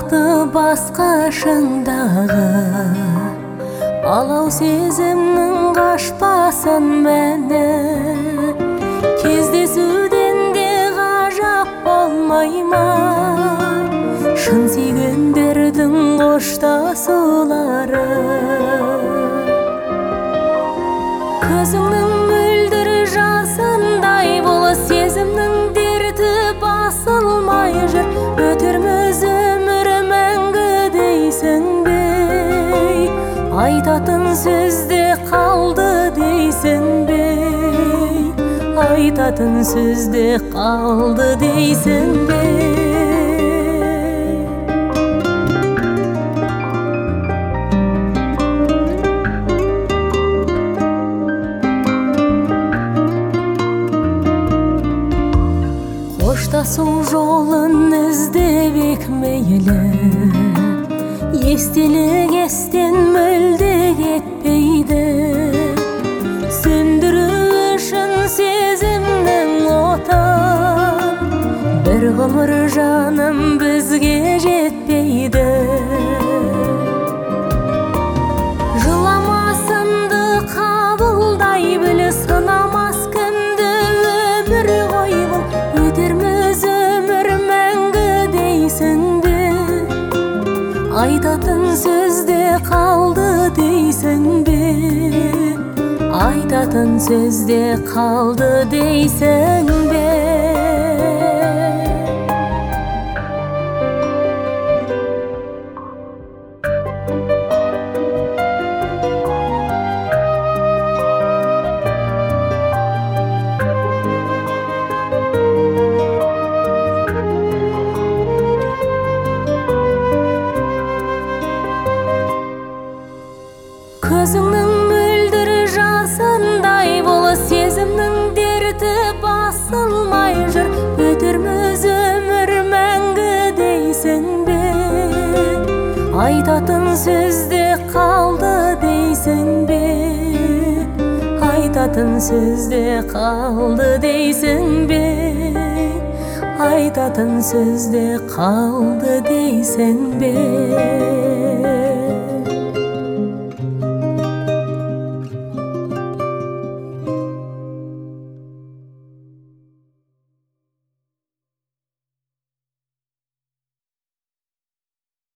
қалды басқашыңдағы алау сезімнің қашпасын мәні кездесуден де ғажап болмай ма шын сүйгендердің қоштасулары көзіңнің мөлдір жасындай бұл сезімнің дерті басылмай жүр өтерміз өмір мәңгі дейсің бе айтатын сөзде қалды дейсің бе айтатын сөзде қалды дейсің бе қоштасу жолын іздебек мейлі естелік естен мүлде кетпейді сөндіру үшін сезімнің отын бір ғұмыр жаным бізге жетпейді жыламасымды қабылдай біл сынамас кімді өмір ғой бұл өтерміз өмір мәңгі дейсің бе айтатын сөзде қалды дейсің бе айтатын сөзде қалды дейсің бе көзіңнің мөлдір жасындай бұл сезімнің дерті басылмай жүр өтерміз өмір мәңгі дейсің бе айтатын сөзде қалды дейсің бе айтатын сөзде қалды дейсің бе айтатын сөзде қалды дейсің бе